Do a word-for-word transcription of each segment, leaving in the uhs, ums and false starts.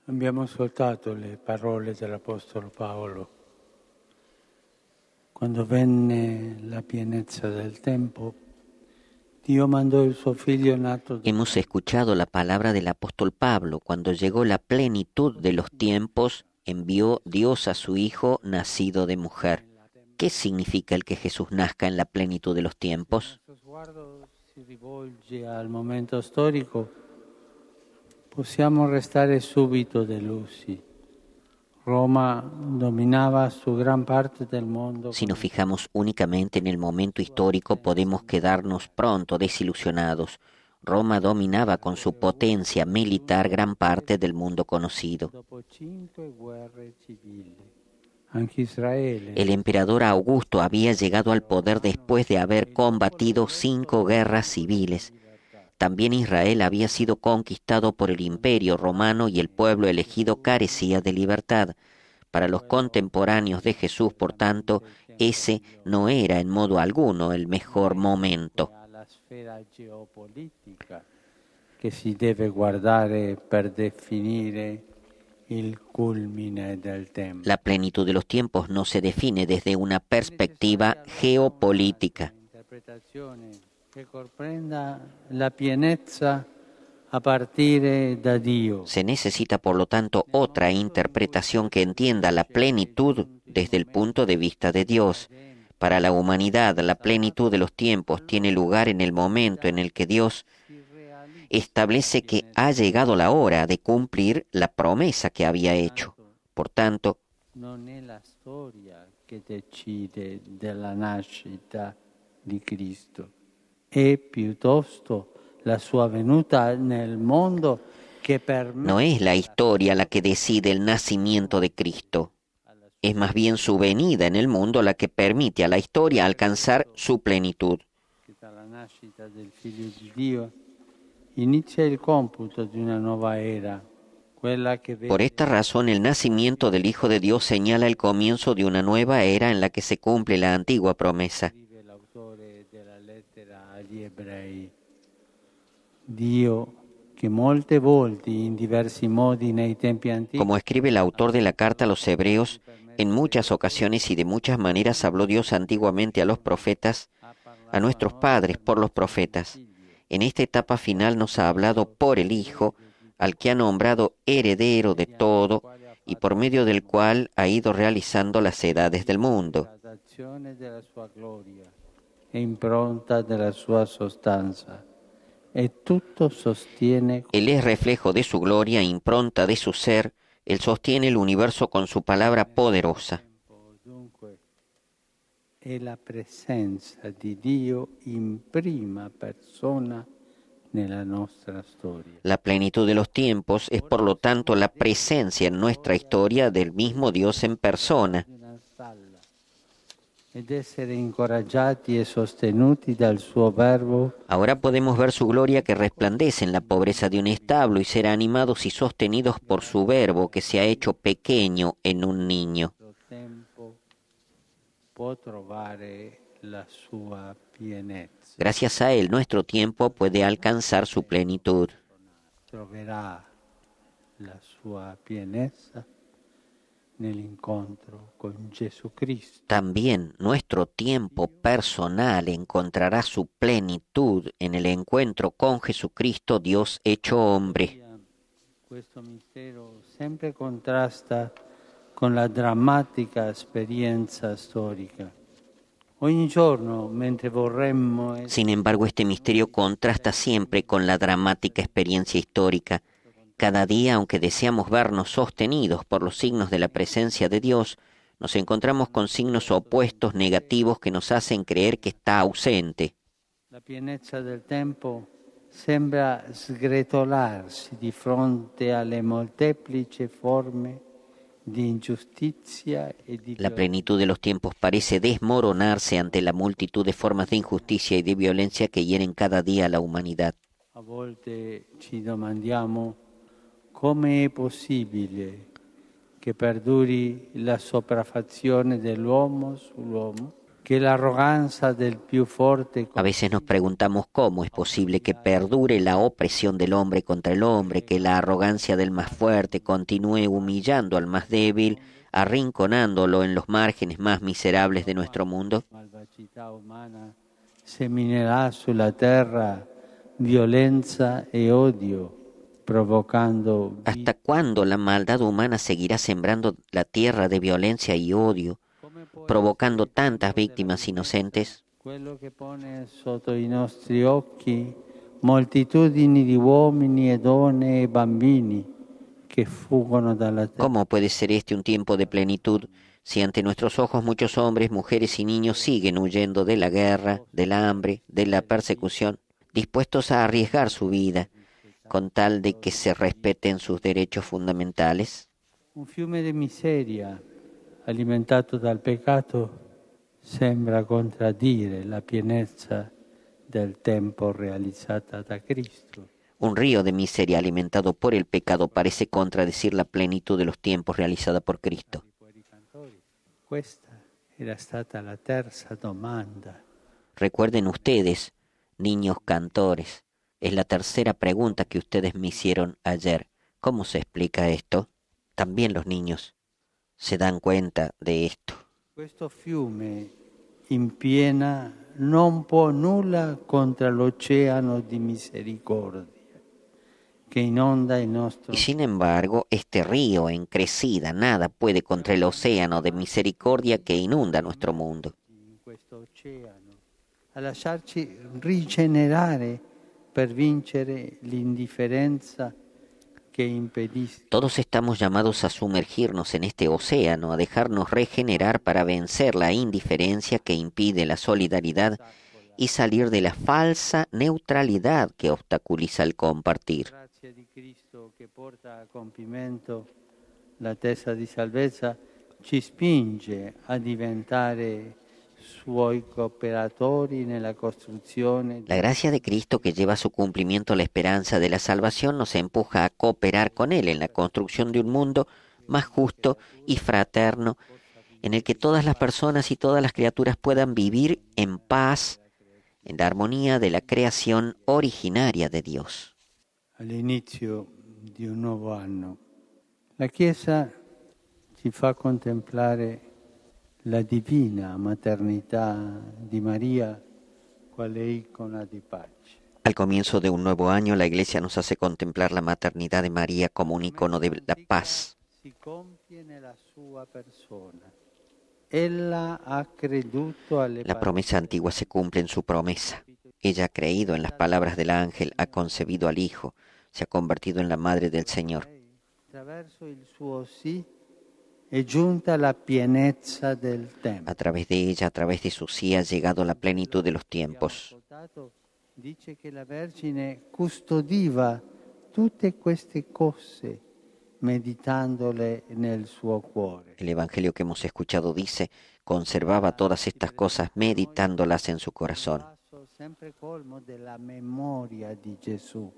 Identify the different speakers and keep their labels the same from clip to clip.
Speaker 1: Abbiamo ascoltato le parole dell'Apostolo Paolo. Quando venne la pienezza del tempo, Dio mandó el suo figlio nato.
Speaker 2: Hemos escuchado la palabra del apóstol Pablo. Cuando llegó la plenitud de los tiempos, envió Dios a su Hijo nacido de mujer. ¿Qué significa el que Jesús nazca en la plenitud de los tiempos?
Speaker 1: Il nostro sguardo si rivolge al momento storico, possiamo restare subito delusi. Roma dominaba su gran parte del mundo.
Speaker 2: Si nos fijamos únicamente en el momento histórico, podemos quedarnos pronto desilusionados. Roma dominaba con su potencia militar gran parte del mundo conocido.
Speaker 1: Dopo cinque guerre civili. Anche Israele.
Speaker 2: El emperador Augusto había llegado al poder después de haber combatido cinco guerras civiles. También Israel había sido conquistado por el imperio romano y el pueblo elegido carecía de libertad. Para los contemporáneos de Jesús, por tanto, ese no era en modo alguno el mejor momento.
Speaker 1: La sfera geopolitica che si deve guardare per definire il culmine del tempo.
Speaker 2: La plenitud de los tiempos no se define desde una perspectiva geopolítica.
Speaker 1: Interpretazione che comprenda la pienezza a partire da Dio.
Speaker 2: Se necesita, por lo tanto, otra interpretación que entienda la plenitud desde el punto de vista de Dios. Para la humanidad, la plenitud de los tiempos tiene lugar en el momento en el que Dios establece que ha llegado la hora de cumplir la promesa que había hecho. Por tanto,
Speaker 1: Non è la storia che decide della nascita di Cristo, è piuttosto la sua venuta nel mondo che permette.
Speaker 2: no es la historia la que decide el nacimiento de Cristo. Es más bien su venida en el mundo la que permite a la historia alcanzar su plenitud.
Speaker 1: Che dalla nascita del Figlio di Dio inizia il computo di una nuova era, quella che vede
Speaker 2: Por esta razón, el nacimiento del Hijo de Dios señala el comienzo de una nueva era en la que se cumple la antigua promesa.
Speaker 1: scrive l'autore della lettera agli ebrei. Dio, che molte volte in diversi modi nei tempi antichi
Speaker 2: Como escribe el autor de la carta a los Hebreos, en muchas ocasiones y de muchas maneras habló Dios antiguamente a los profetas, a nuestros padres por los profetas. En esta etapa final nos ha hablado por el Hijo, al que ha nombrado heredero de todo y por medio del cual ha ido realizando las edades del mundo.
Speaker 1: gradazione della sua gloria e impronta della sua sostanza. E tutto sostiene
Speaker 2: Él es reflejo de su gloria, impronta de su ser. Él sostiene el universo con su palabra poderosa.
Speaker 1: dunque è la presenza di Dio in prima persona nella nostra storia.
Speaker 2: La plenitud de los tiempos es, por lo tanto, la presencia en nuestra historia del mismo Dios en persona.
Speaker 1: Di una stalla. Ed essere incoraggiati e sostenuti dal suo verbo
Speaker 2: Ahora podemos ver su gloria que resplandece en la pobreza de un establo y ser animados y sostenidos por su verbo que se ha hecho pequeño en un niño.
Speaker 1: lo tempo può trovare la sua pienezza.
Speaker 2: Gracias a él, nuestro tiempo puede alcanzar su plenitud.
Speaker 1: Troverà la sua pienezza nell'incontro con Gesù Cristo.
Speaker 2: También nuestro tiempo personal encontrará su plenitud en el encuentro con Jesucristo, Dios hecho hombre.
Speaker 1: Questo mistero sempre contrasta con la drammatica esperienza storica. Ogni giorno, mentre vorremmo essere
Speaker 2: Sin embargo, este misterio contrasta siempre con la dramática experiencia histórica. Cada día, aunque deseamos vernos sostenidos por los signos de la presencia de Dios, nos encontramos con signos opuestos negativos que nos hacen creer que está ausente.
Speaker 1: la pienezza del tempo sembra sgretolarsi di fronte alle molteplici forme di ingiustizia e di
Speaker 2: La plenitud de los tiempos parece desmoronarse ante la multitud de formas de injusticia y de violencia que hieren cada día a la humanidad.
Speaker 1: A volte ci domandiamo come è possibile che perduri la sopraffazione dell'uomo sull'uomo, che l'arroganza del più forte.
Speaker 2: A veces nos preguntamos cómo es posible que perdure la opresión del hombre contra el hombre, que la arrogancia del más fuerte continúe humillando al más débil, arrinconándolo en los márgenes más miserables de nuestro mundo.
Speaker 1: Malvagità umana seminerà sulla terra violenza e odio, provocando.
Speaker 2: ¿Hasta cuándo la maldad humana seguirá sembrando la tierra de violencia y odio, provocando tantas víctimas inocentes?
Speaker 1: Quello che pone sotto i nostri occhi moltitudini di uomini e donne e bambini che fuggono dalla terra.
Speaker 2: ¿Cómo puede ser este un tiempo de plenitud si ante nuestros ojos muchos hombres, mujeres y niños siguen huyendo de la guerra, del hambre, de la persecución, dispuestos a arriesgar su vida con tal de que se respeten sus derechos fundamentales?
Speaker 1: Un fiume di miseria alimentato dal peccato sembra contraddire la pienezza del tempo realizzata da Cristo.
Speaker 2: Un río de miseria alimentado por el pecado parece contradecir la plenitud de los tiempos realizada por Cristo.
Speaker 1: Questa era stata la terza domanda.
Speaker 2: Recuerden ustedes, niños cantores, es la tercera pregunta que ustedes me hicieron ayer. ¿Cómo se explica esto? También los niños se dan cuenta de esto.
Speaker 1: Questo fiume in piena non può nulla contra l'oceano di misericordia que inonda il nostro.
Speaker 2: Y sin embargo, este río en crecida nada puede contra el océano de misericordia que inunda nuestro mundo.
Speaker 1: In questo oceano, a lasciarci rigenerare per vincere l'indifferenza che impedisce.
Speaker 2: Todos estamos llamados a sumergirnos en este océano, a dejarnos regenerar para vencer la indiferencia que impide la solidaridad y salir de la falsa neutralidad que obstaculiza el compartir.
Speaker 1: Grazie di Cristo che porta a compimento la testa di salvezza ci spinge a diventare suoi cooperatori nella costruzione.
Speaker 2: La gracia de Cristo que lleva a su cumplimiento la esperanza de la salvación nos empuja a cooperar con Él en la construcción de un mundo más justo y fraterno, en el que todas las personas y todas las criaturas puedan vivir en paz, en la armonía de la creación originaria de Dios.
Speaker 1: All'inizio di un nuovo anno, la Chiesa ci fa contemplare la divina maternità di Maria quale icona di pace.
Speaker 2: Al comienzo de un nuevo año, la Iglesia nos hace contemplar la maternidad de María como un icono de la paz.
Speaker 1: Si compie nella sua persona. Ella ha creduto alle
Speaker 2: La promesa antigua se cumple en su promesa. Ella ha creído en las palabras del ángel, ha concebido al Hijo, se ha convertido en la Madre del Señor.
Speaker 1: Attraverso il suo sì è giunta la pienezza del tempo.
Speaker 2: A través de ella, a través de su sí, ha llegado la plenitud de los tiempos.
Speaker 1: Dice che la Vergine custodiva tutte queste cose meditandole nel suo cuore.
Speaker 2: El Evangelio que hemos escuchado dice, conservaba todas estas cosas meditándolas en su corazón.
Speaker 1: Sempre colmo della memoria di Gesù,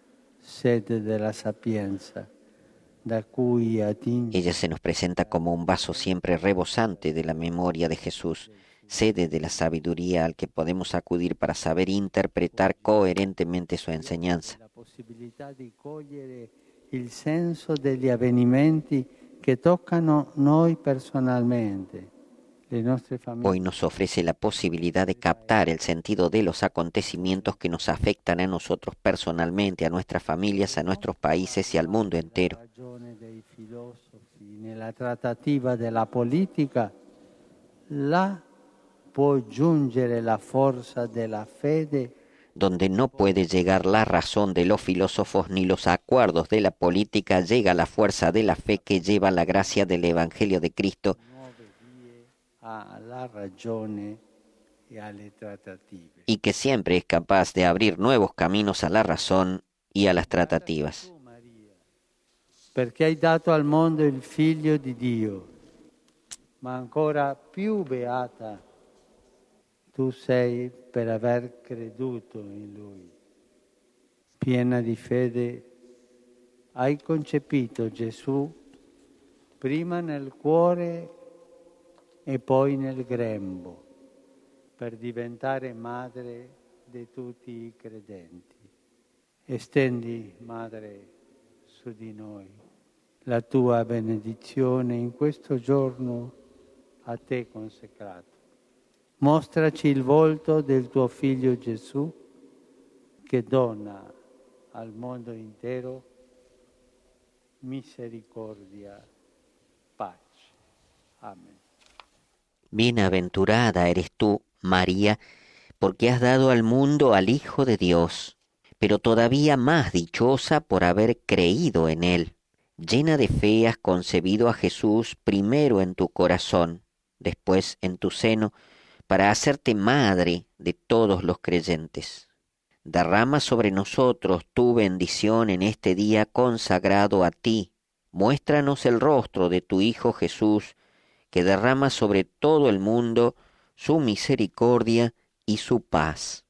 Speaker 1: sede della sapienza, da cui attinge.
Speaker 2: Ella se nos presenta como un vaso siempre rebosante de la memoria de Jesús, sede de la sabiduría al que podemos acudir para saber interpretar coherentemente su enseñanza.
Speaker 1: La possibilità di cogliere il senso degli avvenimenti che toccano noi personalmente, le nostre famiglie.
Speaker 2: Hoy nos ofrece la posibilidad de captar el sentido de los acontecimientos que nos afectan a nosotros personalmente, a nuestras familias, a nuestros países y al mundo entero.
Speaker 1: La ragione dei filosofi nella trattativa della politica, là può giungere la forza della fede.
Speaker 2: Donde no puede llegar la razón de los filósofos ni los acuerdos de la política, llega la fuerza de la fe que lleva la gracia del Evangelio de Cristo
Speaker 1: alla ragione e alle trattative.
Speaker 2: y que siempre es capaz de abrir nuevos caminos a la razón y a las tratativas.
Speaker 1: Perché hai dato al mondo il Figlio di Dio, ma ancora più beata tu sei per aver creduto in Lui. Piena di fede, hai concepito Gesù prima nel cuore e poi nel grembo, per diventare madre di tutti i credenti. Estendi, Madre, su di noi la tua benedizione in questo giorno a te consacrato. Mostraci il volto del tuo Figlio Gesù, che dona al mondo intero misericordia, pace. Amén.
Speaker 2: Bienaventurada eres tú, María, porque has dado al mundo al Hijo de Dios, pero todavía más dichosa por haber creído en Él. Llena de fe has concebido a Jesús primero en tu corazón, después en tu seno, para hacerte madre de todos los creyentes. Derrama sobre nosotros tu bendición en este día consagrado a ti. Muéstranos el rostro de tu Hijo Jesús, que derrama sobre todo el mundo su misericordia y su paz.